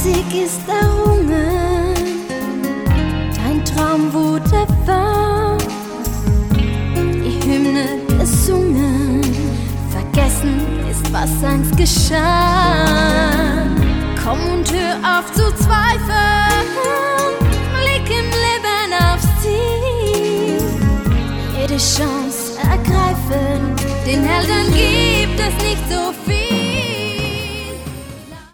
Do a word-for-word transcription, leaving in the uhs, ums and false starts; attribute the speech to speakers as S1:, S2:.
S1: Sieg ist errungen, dein Traum wurde wahr, die Hymne gesungen, vergessen ist, was einst geschah. Komm und hör auf zu zweifeln, blick im Leben aufs Ziel, jede Chance ergreifen, den Helden gibt es nicht so viel.